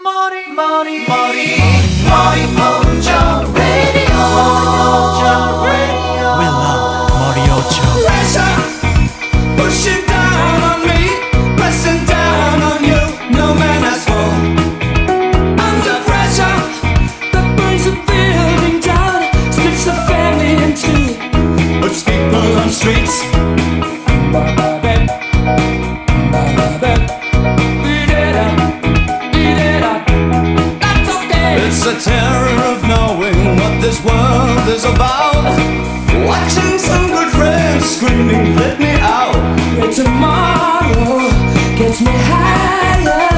Maury Ocho Radio. We love Maury Ocho. Pressure pushing down on me, pressing down on you. No man has fall. Under pressure that brings the building down, splits the family in two, puts people on streets. It's the terror of knowing what this world is about. Watching some good friends screaming, let me out. Where tomorrow gets me higher.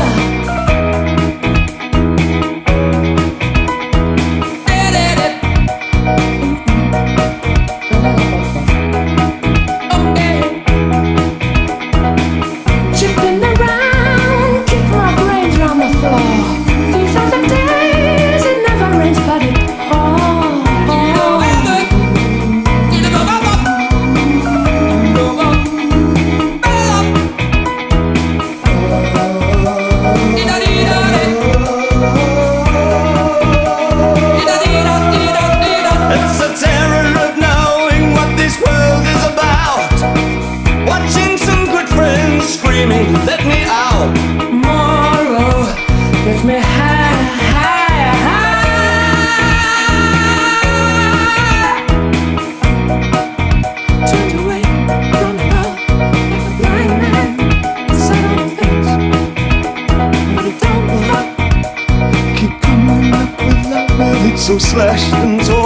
Chipping around, kicking like rains on the floor. These are the days it never rains, but it pours. It's the terror of knowing what this world is about. Watching some good friends screaming, let me out. Tomorrow gets me high, high, high. Turned away from the road like a blind man, sat on the fence, but it don't look. Keep coming up with love, well, it's so slashed and torn.